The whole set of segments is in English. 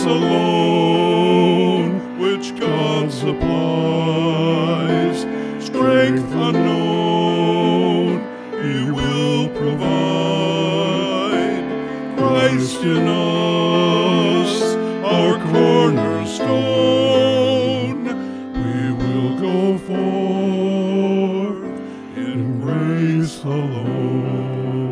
alone, which God supplies, strength unknown, He will provide. Christ in us, our cornerstone, we will go forth in grace alone.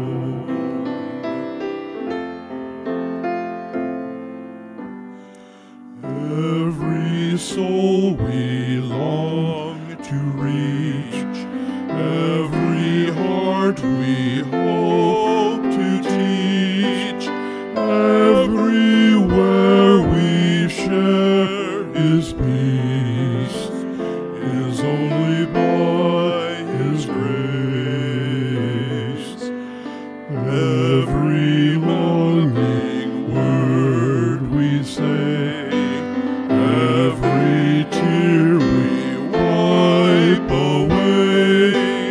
Every soul we long to reach, every heart we hope to teach, everywhere we share His peace is only by His grace. Every longing word we say, every tear we wipe away,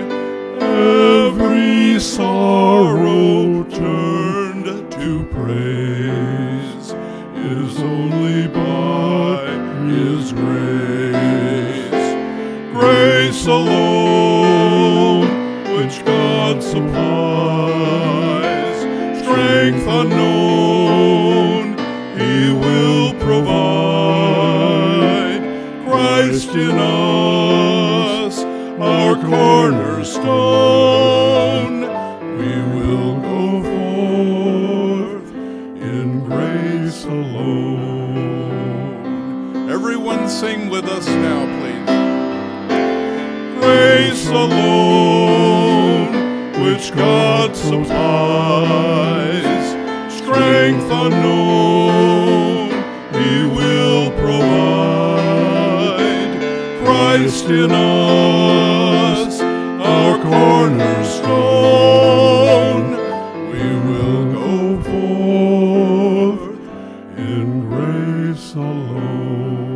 every sorrow turned to praise is only by His grace. Grace alone, which God supplies, strength unknown, He will provide. Christ in us, our cornerstone, we will go forth in grace alone. Everyone sing with us now, please. Grace alone, which God supplies, strength unknown, He will provide. Christ in us, our cornerstone, we will go forth in grace alone.